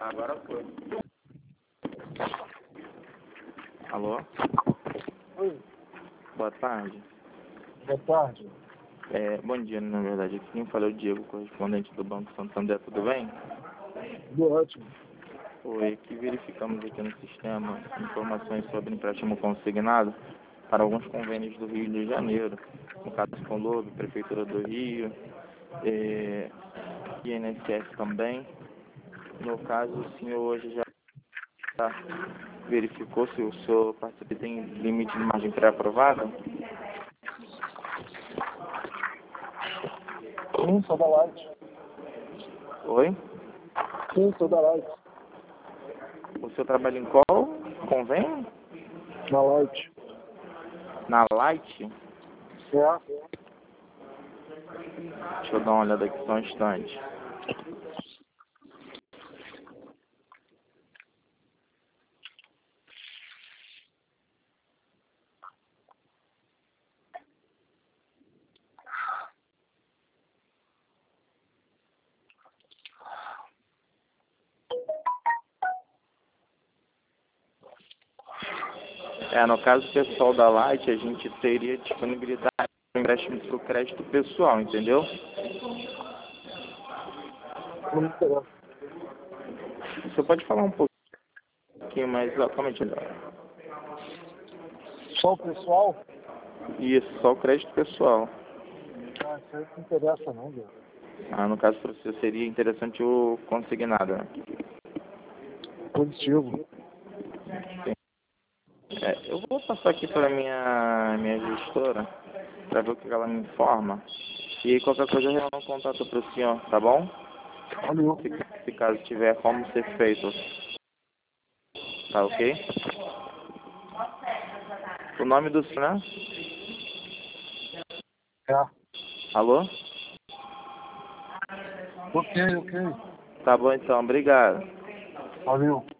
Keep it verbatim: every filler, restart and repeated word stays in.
Agora foi. Alô? Oi, Boa tarde. boa tarde. É, bom dia, na verdade. Aqui quem fala é o Diego, correspondente do Banco Santander, tudo bem? Tudo ótimo. Oi, aqui verificamos aqui no sistema informações sobre empréstimo consignado para alguns convênios do Rio de Janeiro. No caso, Conlob, Prefeitura do Rio, é, I N S S também. No caso, o senhor hoje já verificou se o seu participante tem limite de margem pré-aprovada? Sim, sou da Light. Oi? Sim, sou da Light. O senhor trabalha em qual convênio? Na Light. Na Light? É. Deixa eu dar uma olhada aqui só um instante. É, no caso pessoal da Light, a gente teria disponibilidade para empréstimo para o crédito pessoal, entendeu? Não me interessa. Você pode falar um pouquinho mais exatamente? Só o pessoal? Isso, só o crédito pessoal. Ah, isso aí não interessa não, velho. Ah, no caso para você seria interessante o consignado, né? Positivo. É, eu vou passar aqui para minha minha gestora para ver o que ela me informa. E qualquer coisa eu não contato para o senhor, tá bom? Valeu. Se, se caso tiver como ser feito, tá ok? O nome do senhor, né? É. Alô? Ok, ok. Tá bom então, obrigado. Valeu.